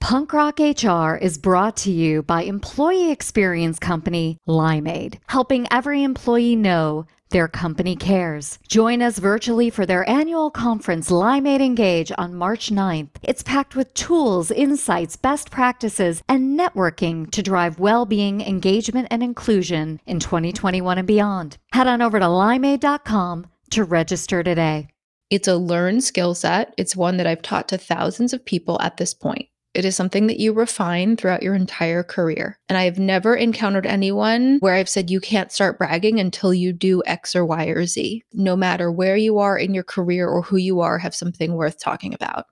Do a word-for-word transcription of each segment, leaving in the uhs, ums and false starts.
Punk Rock H R is brought to you by employee experience company Limeade, helping every employee know their company cares. Join us virtually for their annual conference, Limeade Engage, on March ninth. It's packed with tools, insights, best practices, and networking to drive well-being, engagement, and inclusion in twenty twenty-one and beyond. Head on over to limeade dot com to register today. It's a learned skill set. It's one that I've taught to thousands of people at this point. It is something that you refine throughout your entire career. And I have never encountered anyone where I've said you can't start bragging until you do X or Y or Z. No matter where you are in your career or who you are, have something worth talking about.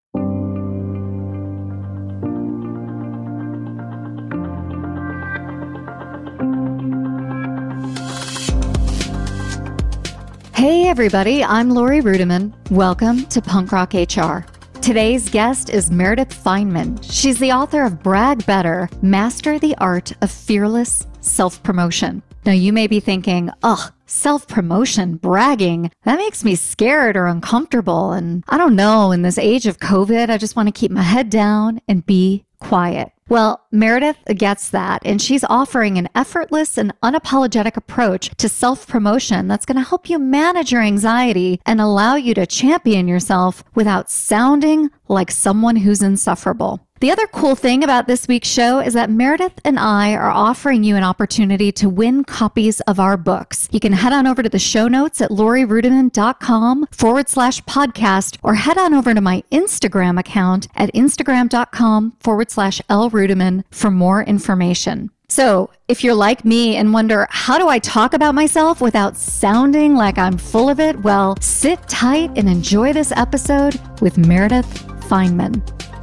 Hey everybody, I'm Lori Rudiman. Welcome to Punk Rock H R. Today's guest is Meredith Fineman. She's the author of Brag Better, Master the Art of Fearless Self-Promotion. Now you may be thinking, ugh, self-promotion, bragging, that makes me scared or uncomfortable. And I don't know, in this age of COVID, I just want to keep my head down and be quiet. Well, Meredith gets that, and she's offering an effortless and unapologetic approach to self-promotion that's going to help you manage your anxiety and allow you to champion yourself without sounding like someone who's insufferable. The other cool thing about this week's show is that Meredith and I are offering you an opportunity to win copies of our books. You can head on over to the show notes at lorirudiman.com forward slash podcast, or head on over to my Instagram account at instagram.com forward slash lrudiman for more information. So if you're like me and wonder, how do I talk about myself without sounding like I'm full of it? Well, sit tight and enjoy this episode with Meredith Fineman.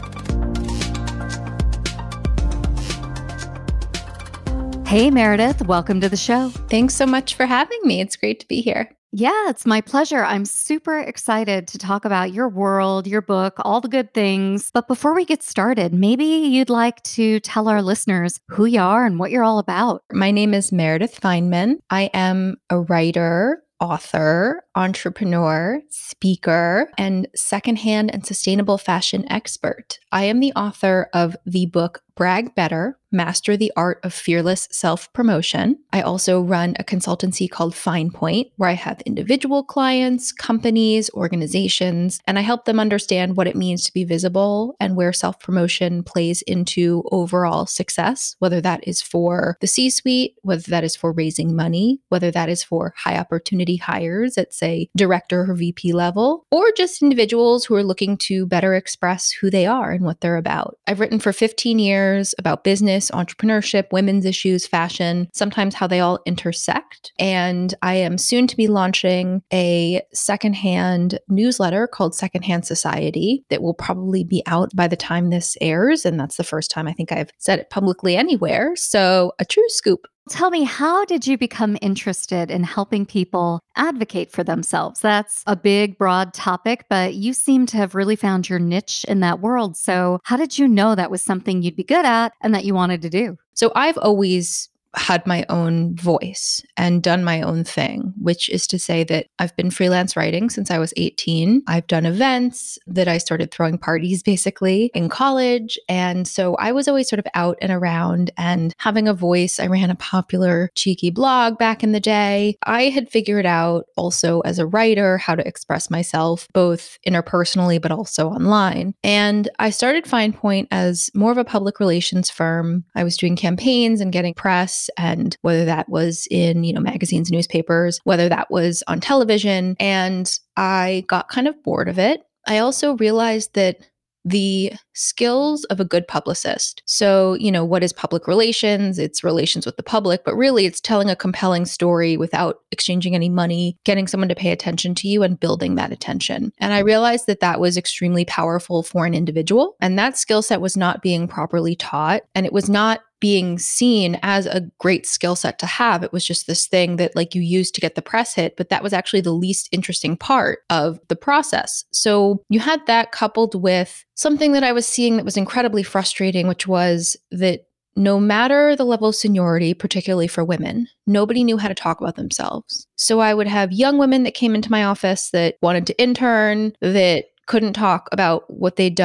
Hey, Meredith, welcome to the show. Thanks so much for having me. It's great to be here. Yeah, it's my pleasure. I'm super excited to talk about your world, your book, all the good things. But before we get started, maybe you'd like to tell our listeners who you are and what you're all about. My name is Meredith Fineman. I am a writer, author, entrepreneur, speaker, and secondhand and sustainable fashion expert. I am the author of the book Brag Better, Master the Art of Fearless Self-Promotion. I also run a consultancy called FinePoint, where I have individual clients, companies, organizations, and I help them understand what it means to be visible and where self-promotion plays into overall success, whether that is for the C-suite, whether that is for raising money, whether that is for high opportunity hires at, say, director or V P level, or just individuals who are looking to better express who they are and what they're about. I've written for fifteen years about business, entrepreneurship, women's issues, fashion, sometimes how they all intersect. And I am soon to be launching a secondhand newsletter called Secondhand Society that will probably be out by the time this airs. And that's the first time I think I've said it publicly anywhere. So a true scoop. Tell me, how did you become interested in helping people advocate for themselves? That's a big, broad topic, but you seem to have really found your niche in that world. So how did you know that was something you'd be good at and that you wanted to do? So I've always had my own voice and done my own thing, which is to say that I've been freelance writing since I was eighteen. I've done events that I started throwing parties basically in college. And so I was always sort of out and around and having a voice. I ran a popular cheeky blog back in the day. I had figured out also as a writer how to express myself both interpersonally but also online. And I started FinePoint as more of a public relations firm. I was doing campaigns and getting press, and whether that was in, you know, magazines, newspapers, whether that was on television. And I got kind of bored of it. I also realized that the skills of a good publicist. So, you know, what is public relations? It's relations with the public, but really it's telling a compelling story without exchanging any money, getting someone to pay attention to you and building that attention. And I realized that that was extremely powerful for an individual. And that skill set was not being properly taught. And it was not being seen as a great skill set to have. It was just this thing that like you used to get the press hit, but that was actually the least interesting part of the process. So you had that coupled with something that I was seeing that was incredibly frustrating, which was that no matter the level of seniority, particularly for women, nobody knew how to talk about themselves. So I would have young women that came into my office that wanted to intern, that couldn't talk about what they'd done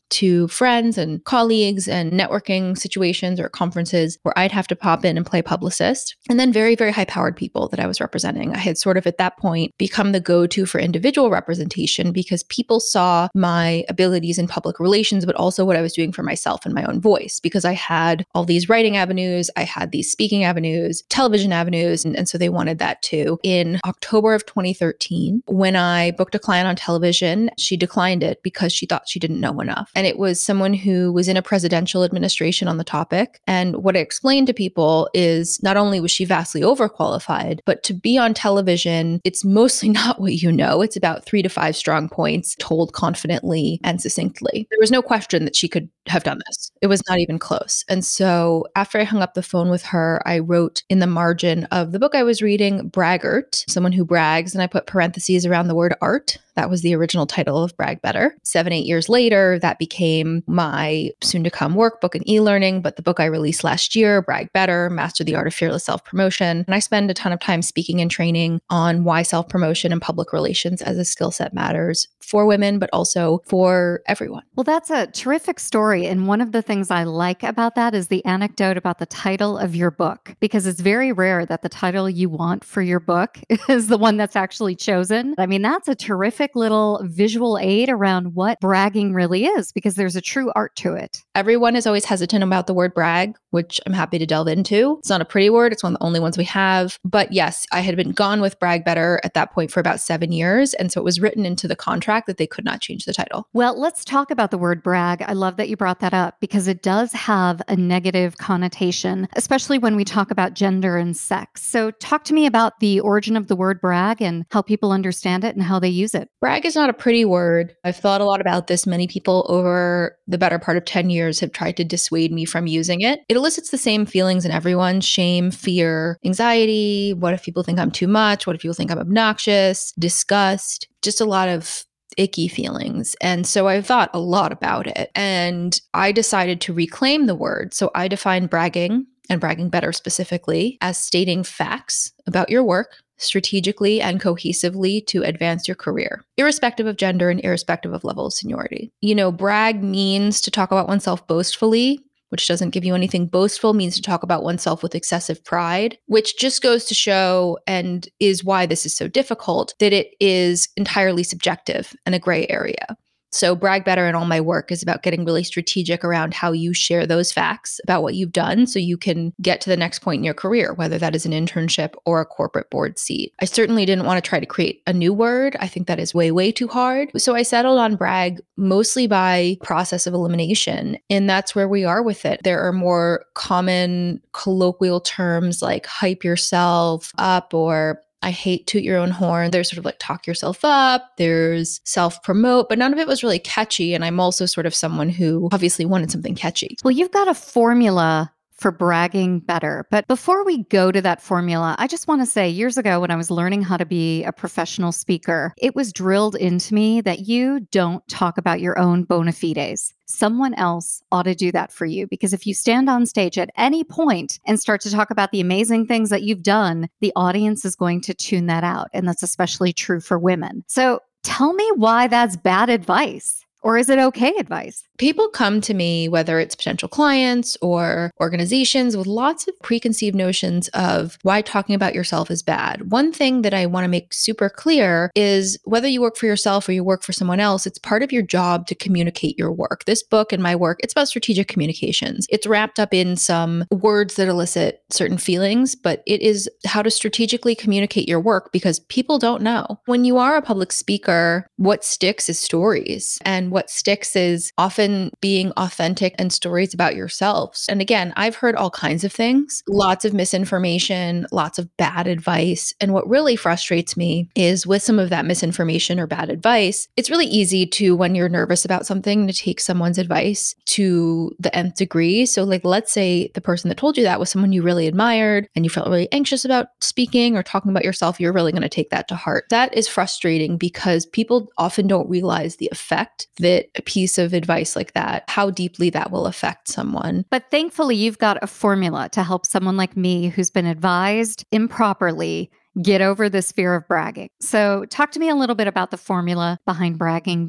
to friends and colleagues and networking situations or conferences where I'd have to pop in and play publicist. And then very, very high powered people that I was representing. I had sort of at that point become the go-to for individual representation because people saw my abilities in public relations, but also what I was doing for myself and my own voice, because I had all these writing avenues, I had these speaking avenues, television avenues, and, and so they wanted that too. In October of twenty thirteen, when I booked a client on television, she declined it because she thought she didn't know enough. And it was someone who was in a presidential administration on the topic. And what I explained to people is not only was she vastly overqualified, but to be on television, it's mostly not what you know. It's about three to five strong points told confidently and succinctly. There was no question that she could have done this. It was not even close. And so after I hung up the phone with her, I wrote in the margin of the book I was reading, braggart, someone who brags, and I put parentheses around the word art. That was the original title of Brag Better. Seven, eight years later, that became my soon-to-come workbook and e-learning, but the book I released last year, Brag Better, Master the Art of Fearless Self-Promotion. And I spend a ton of time speaking and training on why self-promotion and public relations as a skill set matters for women, but also for everyone. Well, that's a terrific story. And one of the things I like about that is the anecdote about the title of your book, because it's very rare that the title you want for your book is the one that's actually chosen. I mean, that's a terrific little visual aid around what bragging really is, because there's a true art to it. Everyone is always hesitant about the word brag, which I'm happy to delve into. It's not a pretty word. It's one of the only ones we have. But yes, I had been gone with Brag Better at that point for about seven years. And so it was written into the contract that they could not change the title. Well, let's talk about the word brag. I love that you brought that up because it does have a negative connotation, especially when we talk about gender and sex. So talk to me about the origin of the word brag and how people understand it and how they use it. Brag is not a pretty word. I've thought a lot about this. Many people over the better part of ten years have tried to dissuade me from using it. It elicits the same feelings in everyone: shame, fear, anxiety. What if people think I'm too much? What if people think I'm obnoxious? Disgust, just a lot of icky feelings. And so I thought a lot about it. And I decided to reclaim the word. So I defined bragging, and bragging better specifically, as stating facts about your work strategically and cohesively to advance your career, irrespective of gender and irrespective of level of seniority. You know, brag means to talk about oneself boastfully, which doesn't give you anything. Boastful means to talk about oneself with excessive pride, which just goes to show, and is why this is so difficult, that it is entirely subjective and a gray area. So Brag Better and all my work is about getting really strategic around how you share those facts about what you've done so you can get to the next point in your career, whether that is an internship or a corporate board seat. I certainly didn't want to try to create a new word. I think that is way, way too hard. So I settled on brag mostly by process of elimination. And that's where we are with it. There are more common colloquial terms like hype yourself up, or I hate toot your own horn. There's sort of like talk yourself up. There's self-promote, but none of it was really catchy. And I'm also sort of someone who obviously wanted something catchy. Well, you've got a formula for bragging better. But before we go to that formula, I just want to say years ago when I was learning how to be a professional speaker, it was drilled into me that you don't talk about your own bona fides. Someone else ought to do that for you, because if you stand on stage at any point and start to talk about the amazing things that you've done, the audience is going to tune that out. And that's especially true for women. So tell me why that's bad advice. Or is it okay advice? People come to me, whether it's potential clients or organizations, with lots of preconceived notions of why talking about yourself is bad. One thing that I want to make super clear is whether you work for yourself or you work for someone else, it's part of your job to communicate your work. This book and my work, it's about strategic communications. It's wrapped up in some words that elicit certain feelings, but it is how to strategically communicate your work, because people don't know. When you are a public speaker, what sticks is stories. And what sticks is often being authentic and stories about yourselves. And again, I've heard all kinds of things, lots of misinformation, lots of bad advice. And what really frustrates me is with some of that misinformation or bad advice, it's really easy to, when you're nervous about something, to take someone's advice to the nth degree. So like, let's say the person that told you that was someone you really admired and you felt really anxious about speaking or talking about yourself, you're really going to take that to heart. That is frustrating because people often don't realize the effect that a piece of advice like that, how deeply that will affect someone. But thankfully, you've got a formula to help someone like me who's been advised improperly get over this fear of bragging. So talk to me a little bit about the formula behind bragging better.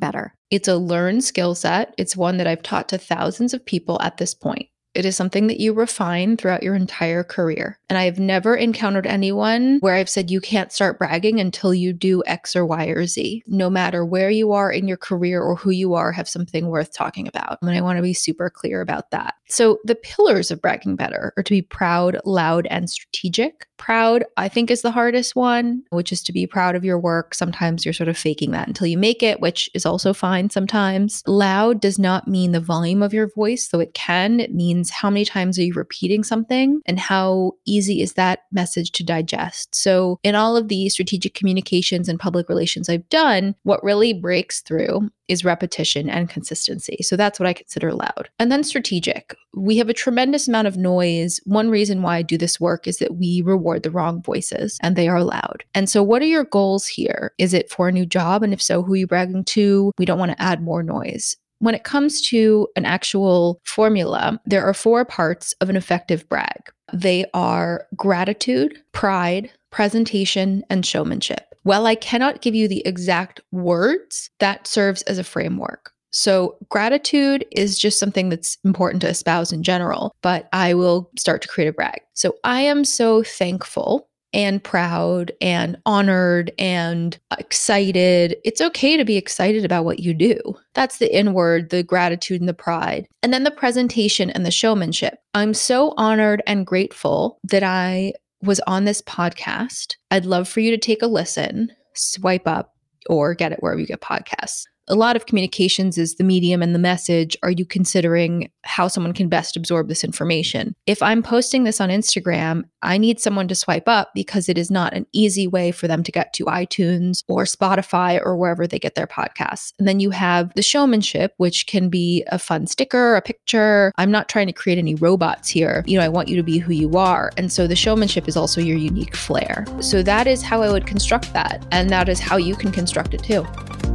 It's a learned skill set. It's one that I've taught to thousands of people at this point. It is something that you refine throughout your entire career. And I've never encountered anyone where I've said you can't start bragging until you do X or Y or Z. No matter where you are in your career or who you are, have something worth talking about. And I want to be super clear about that. So the pillars of bragging better are to be proud, loud, and strategic. Proud, I think, is the hardest one, which is to be proud of your work. Sometimes you're sort of faking that until you make it, which is also fine sometimes. Loud does not mean the volume of your voice, though it can. It means how many times are you repeating something and how easy is that message to digest. So in all of the strategic communications and public relations I've done, what really breaks through is repetition and consistency. So that's what I consider loud. And then strategic. We have a tremendous amount of noise. One reason why I do this work is that we reward the wrong voices and they are loud. And so what are your goals here? Is it for a new job? And if so, who are you bragging to? We don't want to add more noise. When it comes to an actual formula, there are four parts of an effective brag. They are gratitude, pride, presentation, and showmanship. While I cannot give you the exact words, that serves as a framework. So gratitude is just something that's important to espouse in general, but I will start to create a brag. So I am so thankful and proud and honored and excited. It's okay to be excited about what you do. That's the inward, the gratitude and the pride. And then the presentation and the showmanship. I'm so honored and grateful that I was on this podcast. I'd love for you to take a listen, swipe up, or get it wherever you get podcasts. A lot of communications is the medium and the message. Are you considering how someone can best absorb this information? If I'm posting this on Instagram, I need someone to swipe up because it is not an easy way for them to get to iTunes or Spotify or wherever they get their podcasts. And then you have the showmanship, which can be a fun sticker, a picture. I'm not trying to create any robots here. You know, I want you to be who you are. And so the showmanship is also your unique flair. So that is how I would construct that. And that is how you can construct it too.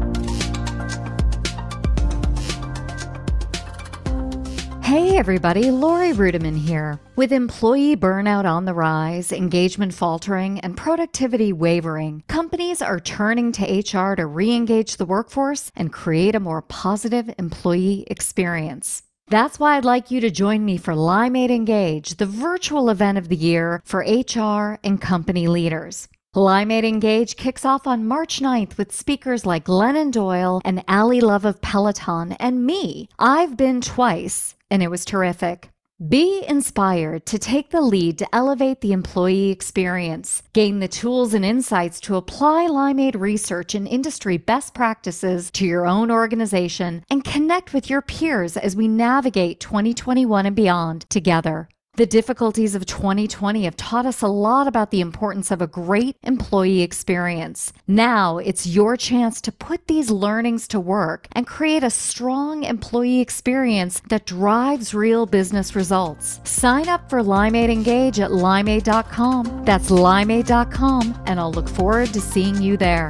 Hey everybody, Lori Rudiman here. With employee burnout on the rise, engagement faltering, and productivity wavering, companies are turning to H R to re-engage the workforce and create a more positive employee experience. That's why I'd like you to join me for Limeade Engage, the virtual event of the year for H R and company leaders. Limeade Engage kicks off on March ninth with speakers like Glennon Doyle and Ali Love of Peloton and me. I've been twice, and it was terrific. Be inspired to take the lead to elevate the employee experience, gain the tools and insights to apply Limeade research and industry best practices to your own organization, and connect with your peers as we navigate twenty twenty-one and beyond together. The difficulties of twenty twenty have taught us a lot about the importance of a great employee experience. Now it's your chance to put these learnings to work and create a strong employee experience that drives real business results. Sign up for Limeade Engage at limeade dot com. That's limeade dot com, and I'll look forward to seeing you there.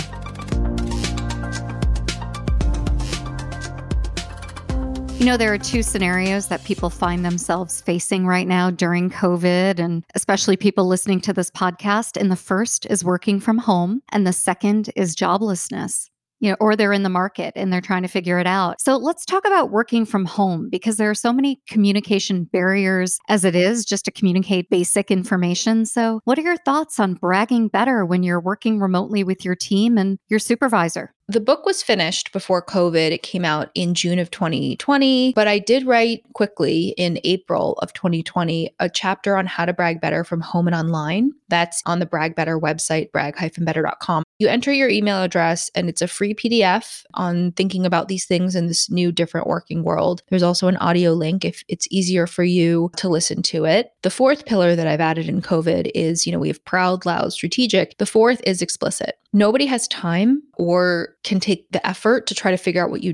You know, there are two scenarios that people find themselves facing right now during COVID, and especially people listening to this podcast. And the first is working from home, and the second is joblessness. You know, or they're in the market and they're trying to figure it out. So let's talk about working from home, because there are so many communication barriers as it is just to communicate basic information. So what are your thoughts on bragging better when you're working remotely with your team and your supervisor? The book was finished before COVID. It came out in June of twenty twenty, but I did write quickly in April of twenty twenty a chapter on how to brag better from home and online. That's on the Brag Better website, brag dash better dot com. You enter your email address and it's a free P D F on thinking about these things in this new, different working world. There's also an audio link if it's easier for you to listen to it. The fourth pillar that I've added in COVID is, you know, we have proud, loud, strategic. The fourth is explicit. Nobody has time or can take the effort to try to figure out what you do.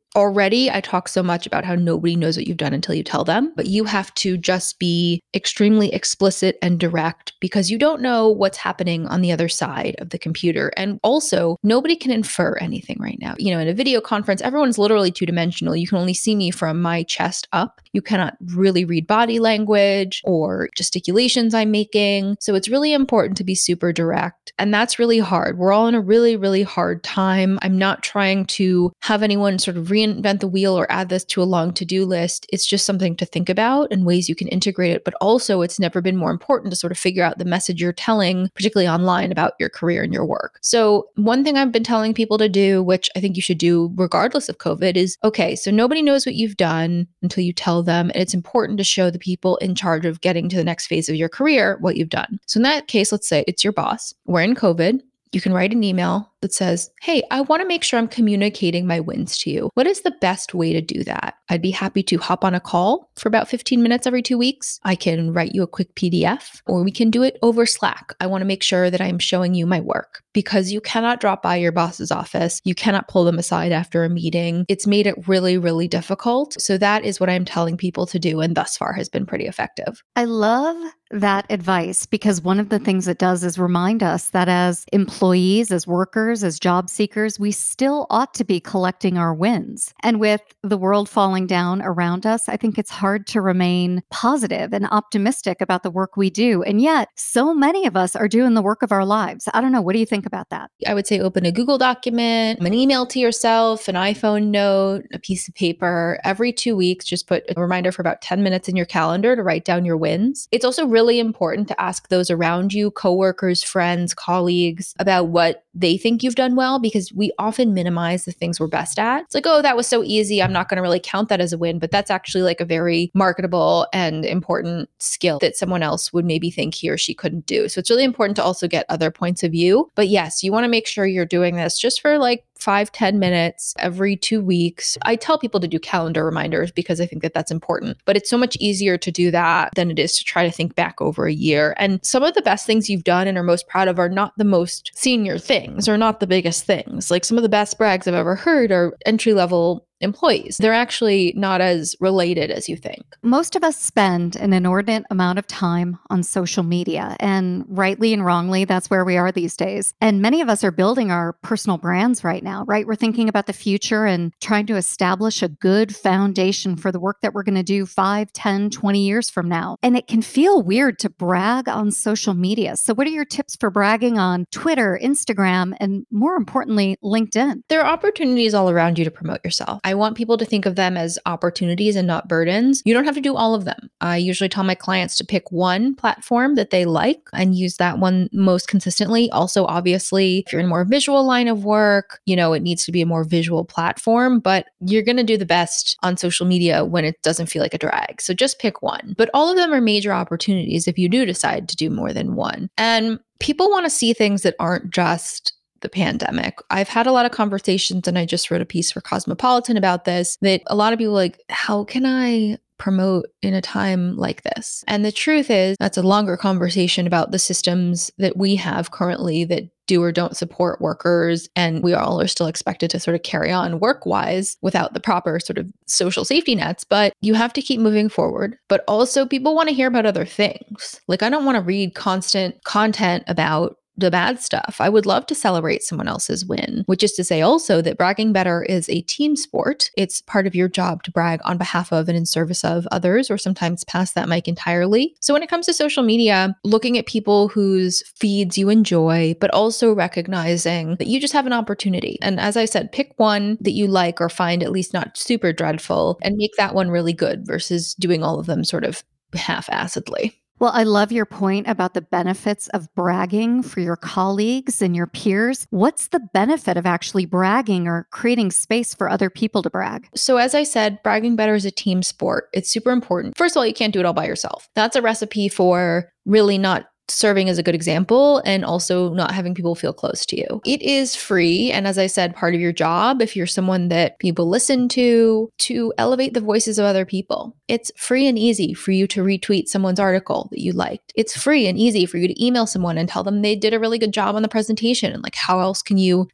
Already, I talk so much about how nobody knows what you've done until you tell them, but you have to just be extremely explicit and direct because you don't know what's happening on the other side of the computer. And also, nobody can infer anything right now. You know, in a video conference, everyone's literally two-dimensional. You can only see me from my chest up. You cannot really read body language or gesticulations I'm making. So it's really important to be super direct. And that's really hard. We're all in a really, really hard time. I'm not trying to have anyone sort of reinvent the wheel or add this to a long to-do list. It's just something to think about and ways you can integrate it. But also, it's never been more important to sort of figure out the message you're telling, particularly online, about your career and your work. So one thing I've been telling people to do, which I think you should do regardless of COVID, is, okay, so nobody knows what you've done until you tell them. And it's important to show the people in charge of getting to the next phase of your career what you've done. So in that case, let's say it's your boss. We're in COVID. You can write an email that says, hey, I want to make sure I'm communicating my wins to you. What is the best way to do that? I'd be happy to hop on a call for about fifteen minutes every two weeks. I can write you a quick P D F, or we can do it over Slack. I want to make sure that I'm showing you my work because you cannot drop by your boss's office. You cannot pull them aside after a meeting. It's made it really, really difficult. So that is what I'm telling people to do, and thus far has been pretty effective. I love that advice because one of the things it does is remind us that as employees, as workers, as job seekers, we still ought to be collecting our wins. And with the world falling down around us, I think it's hard to remain positive and optimistic about the work we do. And yet, so many of us are doing the work of our lives. I don't know. What do you think about that? I would say open a Google document, an email to yourself, an iPhone note, a piece of paper. Every two weeks, just put a reminder for about ten minutes in your calendar to write down your wins. It's also really important to ask those around you, coworkers, friends, colleagues, about what they think you've done well, because we often minimize the things we're best at. It's like, oh, that was so easy. I'm not going to really count that as a win, but that's actually like a very marketable and important skill that someone else would maybe think he or she couldn't do. So it's really important to also get other points of view. But yes, you want to make sure you're doing this just for like five, ten minutes every two weeks. I tell people to do calendar reminders because I think that that's important, but it's so much easier to do that than it is to try to think back over a year. And some of the best things you've done and are most proud of are not the most senior things or not the biggest things. Like some of the best brags I've ever heard are entry level employees. They're actually not as related as you think. Most of us spend an inordinate amount of time on social media, and rightly and wrongly, that's where we are these days. And many of us are building our personal brands right now, right? We're thinking about the future and trying to establish a good foundation for the work that we're going to do five, ten, twenty years from now. And it can feel weird to brag on social media. So what are your tips for bragging on Twitter, Instagram, and more importantly, LinkedIn? There are opportunities all around you to promote yourself. I want people to think of them as opportunities and not burdens. You don't have to do all of them. I usually tell my clients to pick one platform that they like and use that one most consistently. Also, obviously, if you're in a more visual line of work, you know, it needs to be a more visual platform, but you're going to do the best on social media when it doesn't feel like a drag. So just pick one. But all of them are major opportunities if you do decide to do more than one. And people want to see things that aren't just the pandemic. I've had a lot of conversations, and I just wrote a piece for Cosmopolitan about this, that a lot of people are like, how can I promote in a time like this? And the truth is, that's a longer conversation about the systems that we have currently that do or don't support workers. And we all are still expected to sort of carry on work-wise without the proper sort of social safety nets. But you have to keep moving forward. But also people want to hear about other things. Like, I don't want to read constant content about the bad stuff. I would love to celebrate someone else's win, which is to say also that bragging better is a team sport. It's part of your job to brag on behalf of and in service of others, or sometimes pass that mic entirely. So when it comes to social media, looking at people whose feeds you enjoy, but also recognizing that you just have an opportunity. And as I said, pick one that you like or find at least not super dreadful and make that one really good versus doing all of them sort of half-assedly. Well, I love your point about the benefits of bragging for your colleagues and your peers. What's the benefit of actually bragging or creating space for other people to brag? So as I said, bragging better is a team sport. It's super important. First of all, you can't do it all by yourself. That's a recipe for really not serving as a good example and also not having people feel close to you. It is free. And as I said, part of your job, if you're someone that people listen to, to elevate the voices of other people. It's free and easy for you to retweet someone's article that you liked. It's free and easy for you to email someone and tell them they did a really good job on the presentation. And like, how else can you help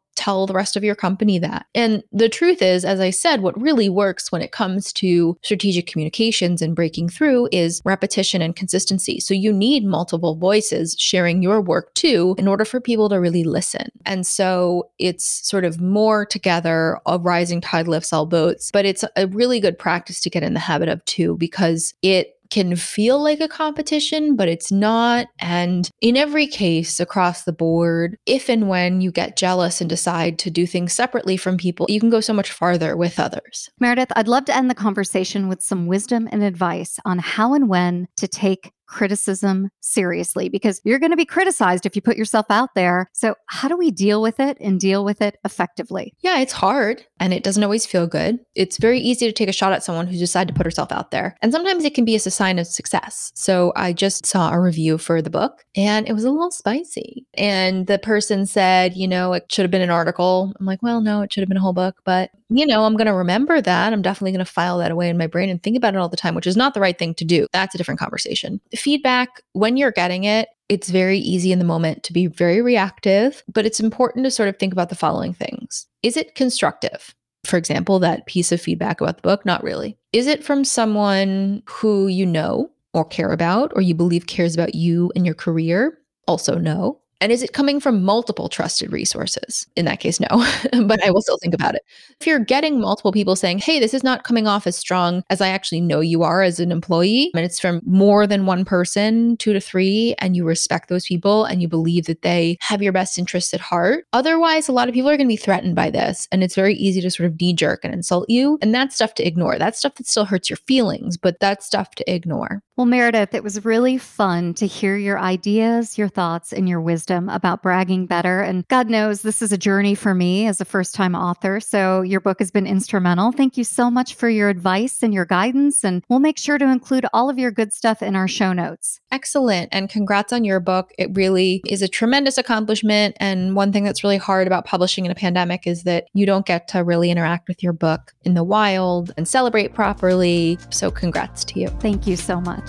tell the rest of your company that. And the truth is, as I said, what really works when it comes to strategic communications and breaking through is repetition and consistency. So you need multiple voices sharing your work too in order for people to really listen. And so it's sort of more together, a rising tide lifts all boats, but it's a really good practice to get in the habit of too, because it can feel like a competition, but it's not. And in every case across the board, if and when you get jealous and decide to do things separately from people, you can go so much farther with others. Meredith, I'd love to end the conversation with some wisdom and advice on how and when to take criticism seriously, because you're going to be criticized if you put yourself out there. So how do we deal with it and deal with it effectively? Yeah, it's hard and it doesn't always feel good. It's very easy to take a shot at someone who's decided to put herself out there. And sometimes it can be a sign of success. So I just saw a review for the book and it was a little spicy. And the person said, you know, it should have been an article. I'm like, well, no, it should have been a whole book. But, you know, I'm going to remember that. I'm definitely going to file that away in my brain and think about it all the time, which is not the right thing to do. That's a different conversation. Feedback, when you're getting it, it's very easy in the moment to be very reactive, but it's important to sort of think about the following things. Is it constructive? For example, that piece of feedback about the book, not really. Is it from someone who you know or care about, or you believe cares about you and your career? Also no. And is it coming from multiple trusted resources? In that case, no, but I will still think about it. If you're getting multiple people saying, hey, this is not coming off as strong as I actually know you are as an employee, and it's from more than one person, two to three, and you respect those people and you believe that they have your best interests at heart. Otherwise, a lot of people are going to be threatened by this. And it's very easy to sort of knee-jerk and insult you. And that's stuff to ignore. That's stuff that still hurts your feelings, but that's stuff to ignore. Well, Meredith, it was really fun to hear your ideas, your thoughts, and your wisdom about bragging better. And God knows this is a journey for me as a first-time author. So your book has been instrumental. Thank you so much for your advice and your guidance. And we'll make sure to include all of your good stuff in our show notes. Excellent. And congrats on your book. It really is a tremendous accomplishment. And one thing that's really hard about publishing in a pandemic is that you don't get to really interact with your book in the wild and celebrate properly. So congrats to you. Thank you so much.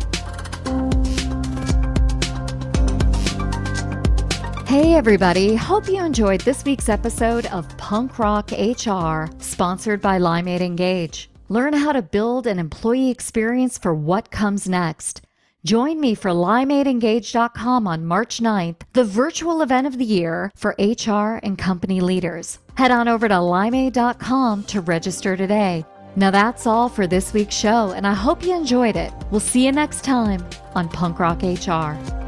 Hey everybody, hope you enjoyed this week's episode of Punk Rock H R, sponsored by Limeade Engage. Learn how to build an employee experience for what comes next. Join me for limeade engage dot com on March ninth, the virtual event of the year for H R and company leaders. Head on over to limeade dot com to register today. Now that's all for this week's show, and I hope you enjoyed it. We'll see you next time on Punk Rock H R.